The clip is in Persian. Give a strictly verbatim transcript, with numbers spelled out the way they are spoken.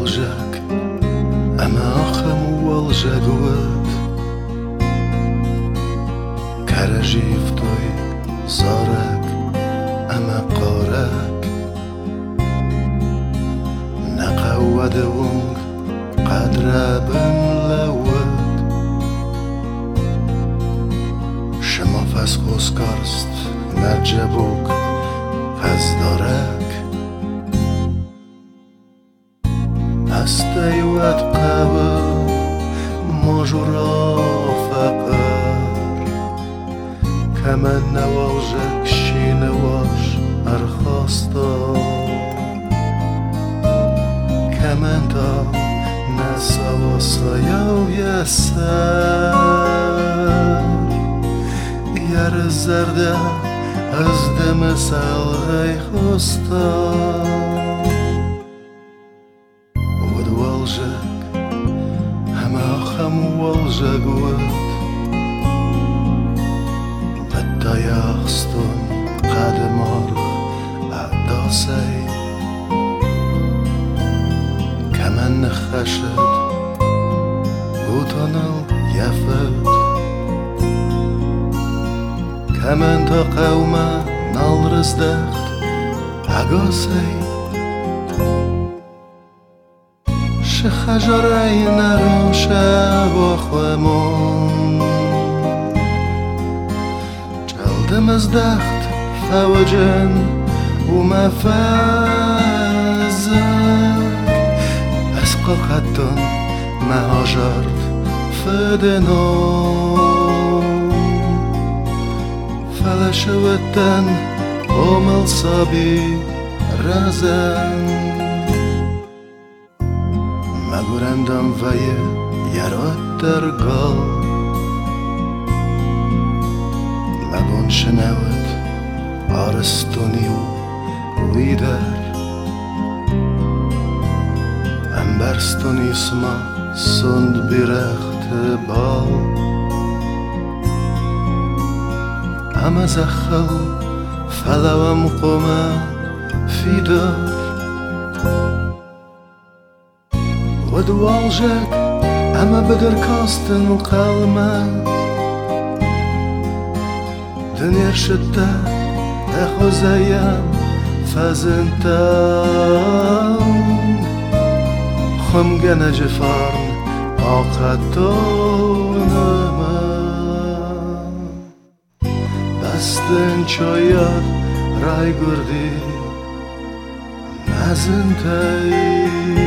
walżak, ama ochem walżagoet Karajivtoy zorak, ama qorak Naqawwadewung qadra benlawet Shema fasqoskarst najabuk qazdorak استيوات قوى مجرى فقر كمان نواجك شي نواج أرخاستا كمان تا نسا وصايا ويسار يار الزردة أزدم سالغي خستا walżagoet Betta yaxstun qadimorg a'dosay Kaman nxashad utanal yafat Kaman ta qawma nalrizdaxt agosay شخجرای نروشه و خوامون جلدم از دخت فوجن و مفزک از قاقتون مهاجرد فدنو فلشوتن اومل صابی رزن Magurandam vaye yarot der gal Labon shenawet arstoni u lider Ambarstoni sma sund birecht bal Ama zakhal falawam qoma fidar ودوالجك أما بدر كاستن وقالما دنيا شتا أخو زيام فازنتا خم جنا جفارن عقدون ما بستن شايد راي قردي مازنتاي